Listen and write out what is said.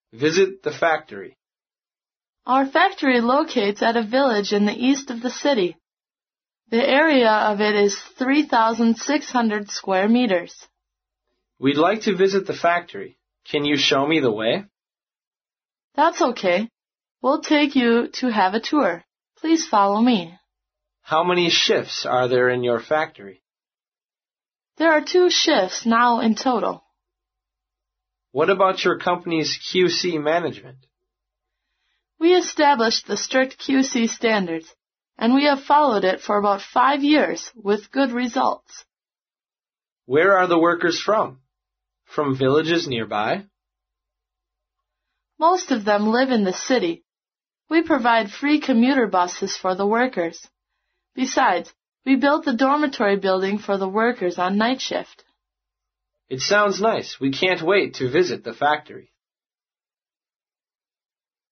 Visit the factory. Our factory locates at a village in the east of the city. The area of it is 3,600 square meters. We'd like to visit the factory. Can you show me the way? That's okay. We'll take you to have a tour. Please follow me. How many shifts are there in your factory? There are 2 shifts now in total. What about your company's QC management? We established the strict QC standards, and we have followed it for about 5 years with good results. Where are the workers from? From villages nearby? Most of them live in the city. We provide free commuter buses for the workers. Besides, we built the dormitory building for the workers on night shift. It sounds nice. We can't wait to visit the factory.